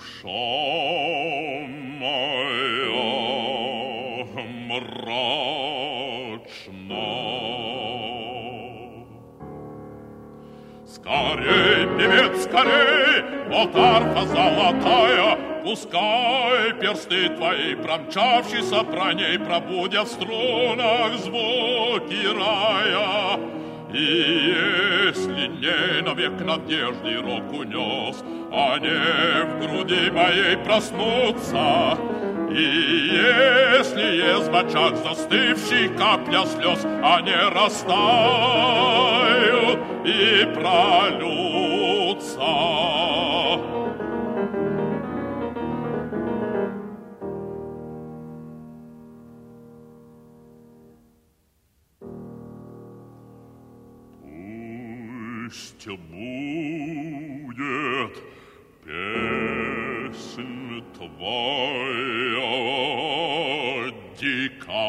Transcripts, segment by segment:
Душа моя мрачна. Скорей, певец, скорей, вот арфа золотая, пускай персты твои, промчавшиеся про ней, пробудят в струнах звуки рая. И если не навек надежды рок унес, они в груди моей проснутся, и если есть в очах застывший капля слез, они растают и прольются. Пусть будет песнь твоя дика,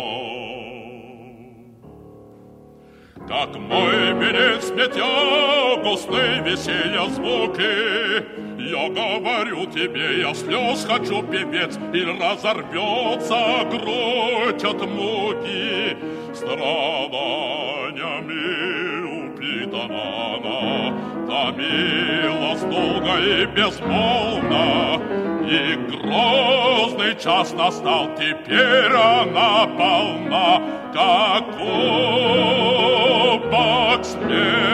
как мой венец метя густые веселья звуки. Я говорю тебе, я слез хочу, певец, и разорвется грудь от муки. Страданиями упитана она, томилась долго и безмолвно, и грозный час настал, теперь она полна, как кубок смерти.